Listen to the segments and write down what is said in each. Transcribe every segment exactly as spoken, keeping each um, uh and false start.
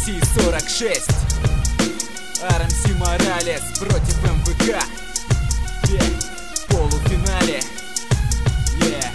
Си сорок шесть, ар эм си Моралес против эм вэ ка. Yeah. В полуфинале. Yeah.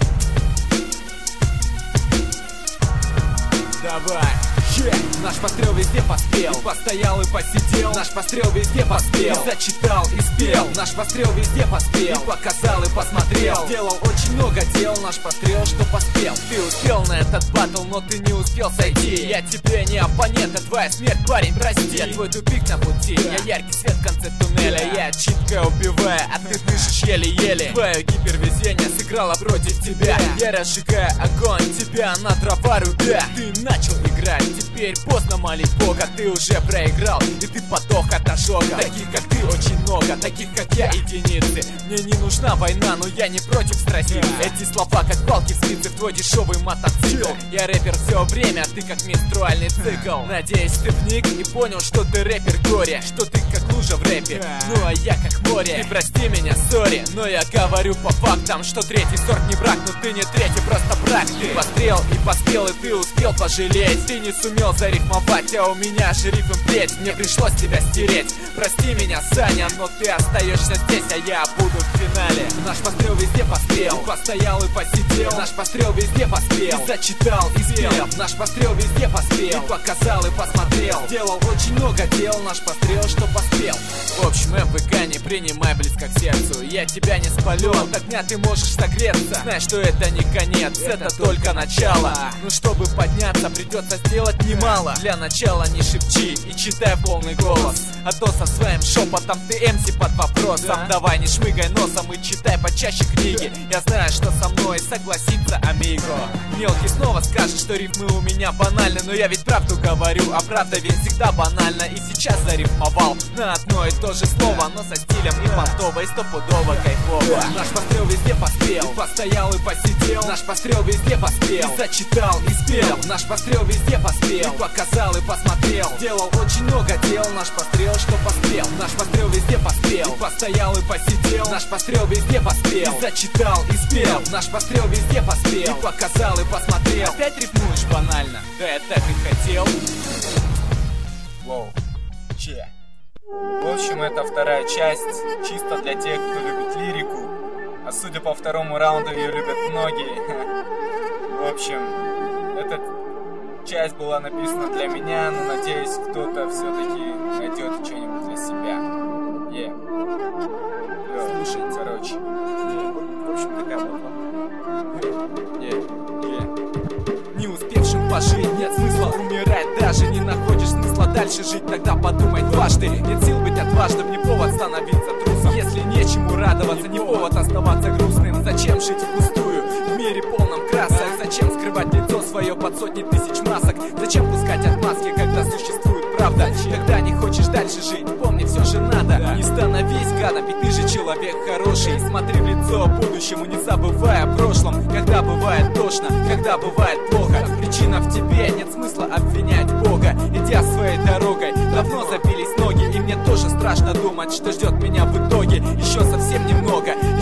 Давай. Yeah. Наш пострел везде поспел, и постоял и посидел. Наш пострел везде поспел, и зачитал и спел. Наш пострел везде поспел, и показал и посмотрел. Сделал очень много дел, наш пострел, что поспел. Ты успел на этот батл, но ты не успел сойти. Я тебе не оппонент, а твоя смерть, парень, прости. Я твой тупик на пути, я яркий свет в конце туннеля. Я читко убиваю, а ты дышишь еле-еле. Твое гипервезение сыграло против тебя. Я разжигаю огонь, тебя на дрова рубя. Ты начал играть, теперь поздно молить Бога. Ты уже проиграл, и ты подох от ожога. Таких как ты очень много, таких как я единицы. Мне не нужна война, но я не против страсти. Эти слова как палки в спице в твой дешевый мотоцикл. Я рэпер все время, а ты как менструальный цикл. Надеюсь, ты вник и понял, что ты рэпер горе, что ты как лужа в рэпе, ну а я как море. Ты прости меня, сори, но я говорю по фактам, что третий сорт не брак, но ты не третий, просто брак. Ты пострел и поспел, и ты успел пожалеть. Ты не сумел зарифмовать, а у меня же рифм плеть. Мне пришлось тебя стереть. Прости меня, Саня, но ты остаешься здесь, а я буду в финале. Наш пострел везде поспел, постоял и посидел. Наш пострел везде поспел, и зачитал и спел. Наш пострел везде поспел, и показал и посмотрел. Сделал очень много дел, наш пострел, что поспел. В общем, эм вэ ка не принимай близко к сердцу. Я тебя не спалю, от огня ты можешь согреться. Знай, что это не конец, это только начало. Но чтобы подняться, придется сделать немало. Для начала не шепчи и читай в полный голос, а то со своим шепотом ты эм си под вопросом. Да? Давай не шмыгай носом и читай почаще книги. Я знаю, что со мной согласится амиго. Мелкий снова скажет, что рифмы у меня банальны, но я ведь правду говорю, а правда ведь всегда банальна. И сейчас зарифмовал на одно и то же слово, но со стилем и понтово, и стопудово кайфово. Наш пострел везде поспел, постоял и посидел. Наш пострел везде поспел, и зачитал и спел. Наш пострел везде поспел, и показал и посмотрел. Сделал очень много дел, наш пострел, что поспел. Наш пострел везде поспел, и постоял и посидел. Наш пострел везде поспел, и зачитал и спел. Наш пострел везде поспел, и показал и посмотрел. Опять рифмуешь банально? Да я так и хотел. Воу, че? В общем, это вторая часть, чисто для тех, кто любит лирику. А судя по второму раунду, ее любят многие. В общем, эта часть была написана для меня, но надеюсь, кто-то все-таки найдет что-нибудь для себя. Е. Yeah. Слушай, короче. Yeah. В общем, такая вот. Е. Е. Не успевшим пожить нет смысла умирать. Даже не находишь смысла дальше жить, тогда подумай дважды. Нет сил быть отважным, не повод становиться трусом. Если нечему радоваться, не повод оставаться грустным. Зачем жить впустую в мире полном красок? Зачем скрывать лицо свое под сотни тысяч масок? Зачем пускать отмазки, когда существует правда? Когда не хочешь дальше жить, помни, все же надо. Не становись гадом, ведь ты же человек хороший. Смотри в лицо будущему, не забывая о прошлом. Когда бывает тошно, когда бывает плохо, причина в тебе, нет смысла обвинять Бога. Идя своей дорогой, давно забились ноги, и мне тоже страшно думать, что ждет меня в итоге. Еще совсем немного,